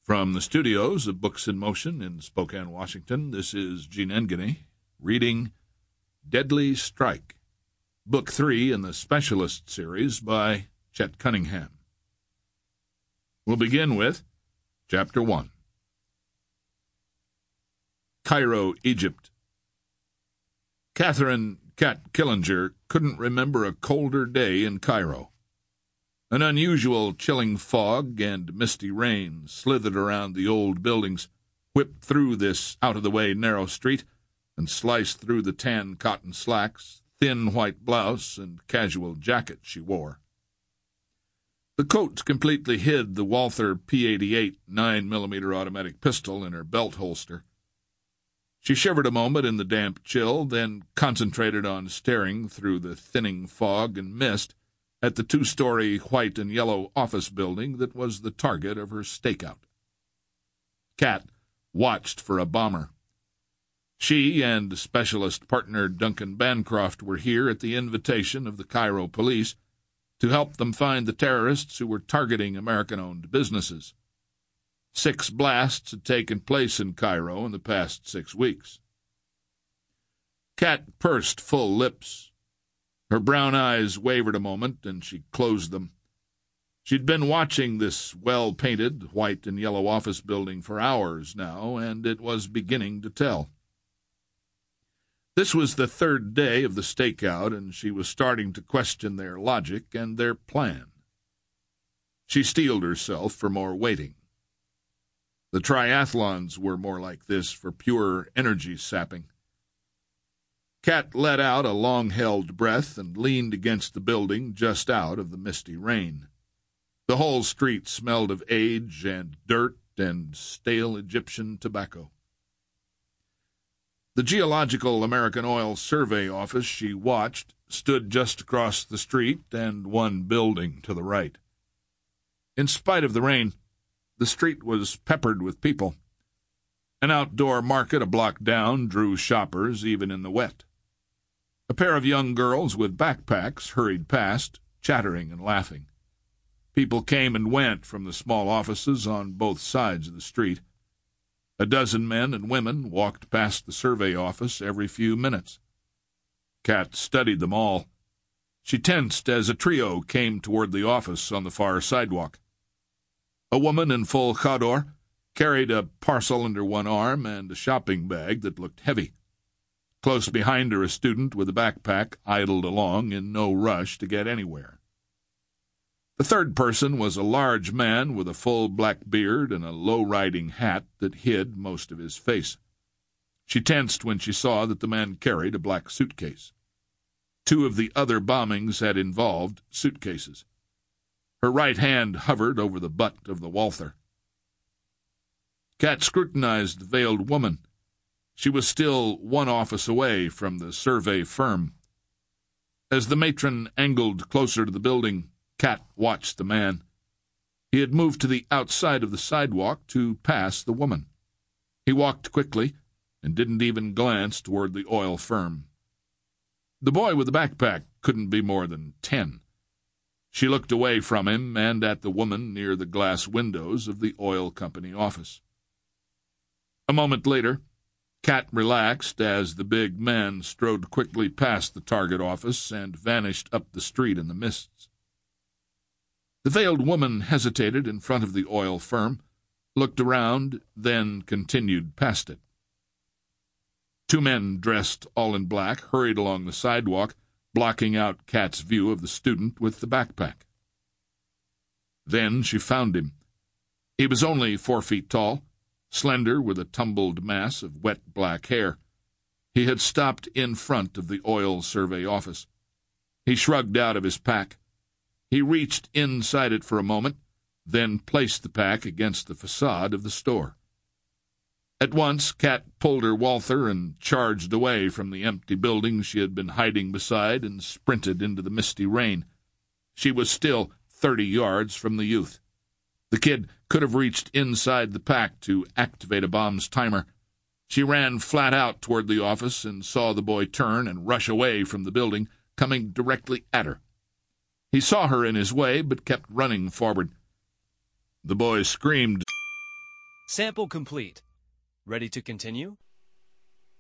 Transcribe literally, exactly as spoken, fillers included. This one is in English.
From the studios of Books in Motion in Spokane, Washington, this is Gene Engany reading Deadly Strike, Book three in the Specialist series by Chet Cunningham. We'll begin with Chapter one. Cairo, Egypt. Catherine Cat Killinger couldn't remember a colder day in Cairo. An unusual chilling fog and misty rain slithered around the old buildings, whipped through this out-of-the-way narrow street, and sliced through the tan cotton slacks, thin white blouse, and casual jacket she wore. The coat completely hid the Walther P eighty-eight nine millimeter automatic pistol in her belt holster. She shivered a moment in the damp chill, then concentrated on staring through the thinning fog and mist at the two-story white and yellow office building that was the target of her stakeout. Cat watched for a bomber. She and specialist partner Duncan Bancroft were here at the invitation of the Cairo police to help them find the terrorists who were targeting American-owned businesses. Six blasts had taken place in Cairo in the past six weeks. Cat pursed full lips. Her brown eyes wavered a moment, and she closed them. She'd been watching this well-painted white and yellow office building for hours now, and it was beginning to tell. This was the third day of the stakeout, and she was starting to question their logic and their plan. She steeled herself for more waiting. The triathlons were more like this, for pure energy sapping. Cat let out a long-held breath and leaned against the building just out of the misty rain. The whole street smelled of age and dirt and stale Egyptian tobacco. The Geological American Oil Survey office she watched stood just across the street and one building to the right. In spite of the rain, the street was peppered with people. An outdoor market a block down drew shoppers even in the wet. A pair of young girls with backpacks hurried past, chattering and laughing. People came and went from the small offices on both sides of the street. A dozen men and women walked past the survey office every few minutes. Cat studied them all. She tensed as a trio came toward the office on the far sidewalk. A woman in full chador carried a parcel under one arm and a shopping bag that looked heavy. Close behind her, a student with a backpack idled along in no rush to get anywhere. The third person was a large man with a full black beard and a low-riding hat that hid most of his face. She tensed when she saw that the man carried a black suitcase. Two of the other bombings had involved suitcases. Her right hand hovered over the butt of the Walther. Cat scrutinized the veiled woman. She was still one office away from the survey firm. As the matron angled closer to the building, Cat watched the man. He had moved to the outside of the sidewalk to pass the woman. He walked quickly and didn't even glance toward the oil firm. The boy with the backpack couldn't be more than ten. She looked away from him and at the woman near the glass windows of the oil company office. A moment later, Cat relaxed as the big man strode quickly past the target office and vanished up the street in the mists. The veiled woman hesitated in front of the oil firm, looked around, then continued past it. Two men dressed all in black hurried along the sidewalk, blocking out Cat's view of the student with the backpack. Then she found him. He was only four feet tall, slender with a tumbled mass of wet black hair. He had stopped in front of the oil survey office. He shrugged out of his pack. He reached inside it for a moment, then placed the pack against the facade of the store. At once, Cat pulled her Walther and charged away from the empty building she had been hiding beside and sprinted into the misty rain. She was still thirty yards from the youth. The kid could have reached inside the pack to activate a bomb's timer. She ran flat out toward the office and saw the boy turn and rush away from the building, coming directly at her. He saw her in his way, but kept running forward. The boy screamed Sample complete. Ready to continue?